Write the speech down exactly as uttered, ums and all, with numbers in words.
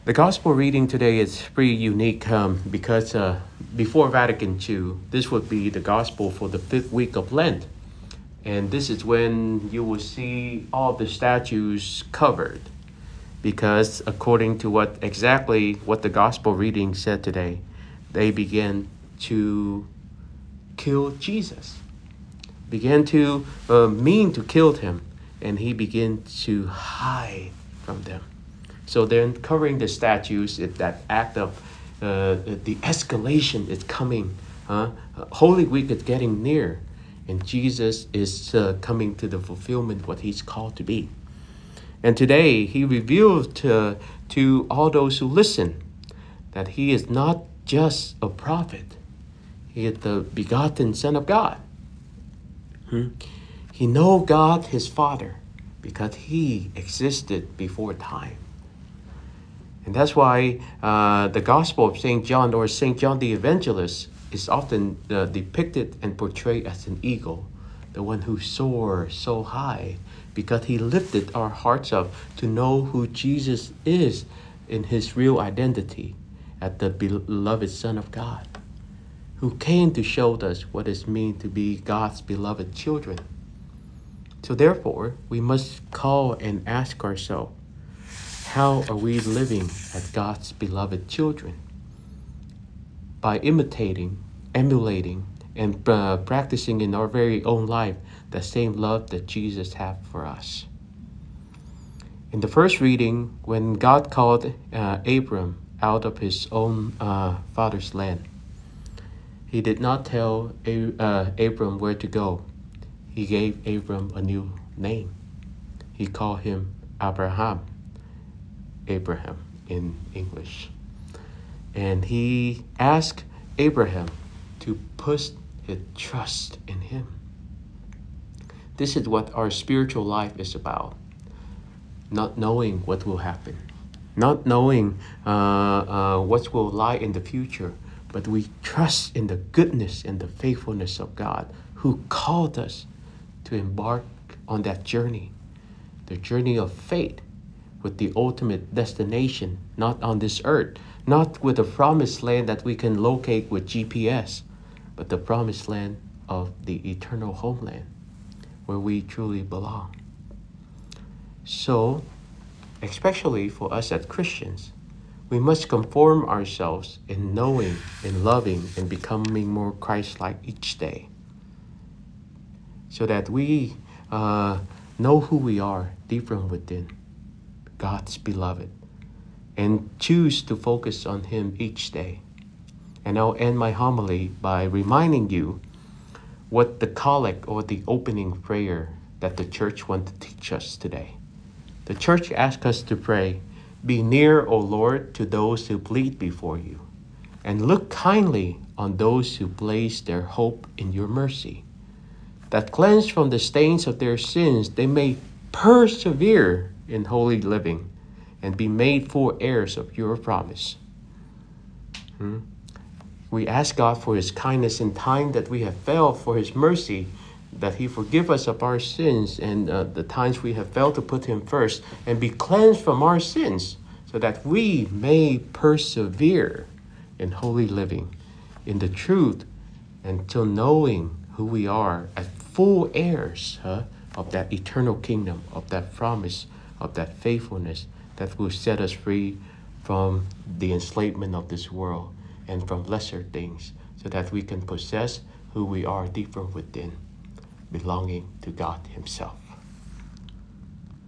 The gospel reading today is pretty unique um, because uh, before Vatican two, this would be the gospel for the fifth week of Lent. And this is when you will see all the statues covered. Because according to what exactly what the gospel reading said today, they began to kill Jesus, began to uh, mean to kill him, and he began to hide from them. So they're covering the statues, it, that act of uh, the escalation is coming. Huh? Holy Week is getting near, and Jesus is uh, coming to the fulfillment of what he's called to be. And today he revealed to, to all those who listen that he is not just a prophet. He is the begotten Son of God. Hmm? He know God his Father because he existed before time. And that's why uh, the Gospel of Saint John or Saint John the Evangelist is often uh, depicted and portrayed as an eagle, the one who soars so high, because he lifted our hearts up to know who Jesus is in his real identity as the beloved Son of God, who came to show us what it means to be God's beloved children. So therefore, we must call and ask ourselves, how are we living as God's beloved children? By imitating, emulating, and uh, practicing in our very own life the same love that Jesus had for us. In the first reading, when God called uh, Abram out of his own uh, father's land, he did not tell A- uh, Abram where to go. He gave Abram a new name. He called him Abraham. Abraham in English. And he asked Abraham to put his trust in him. This is what our spiritual life is about. Not knowing what will happen. Not knowing uh, uh, what will lie in the future. But we trust in the goodness and the faithfulness of God who called us to embark on that journey. The journey of faith, with the ultimate destination, not on this earth, not with the promised land that we can locate with G P S, but the promised land of the eternal homeland, where we truly belong. So, especially for us as Christians, we must conform ourselves in knowing, in loving, and becoming more Christ-like each day, so that we uh, know who we are deep from within, God's beloved, and choose to focus on him each day. And I'll end my homily by reminding you what the collect or the opening prayer that the church wants to teach us today. The church asks us to pray, "Be near, O Lord, to those who plead before you, and look kindly on those who place their hope in your mercy, that cleansed from the stains of their sins, they may persevere in holy living and be made full heirs of your promise." Hmm? We ask God for his kindness in time that we have failed, for his mercy, that he forgive us of our sins and uh, the times we have failed to put him first, and be cleansed from our sins so that we may persevere in holy living, in the truth, until knowing who we are as full heirs huh, of that eternal kingdom, of that promise, of that faithfulness that will set us free from the enslavement of this world and from lesser things, so that we can possess who we are deep from within, belonging to God himself.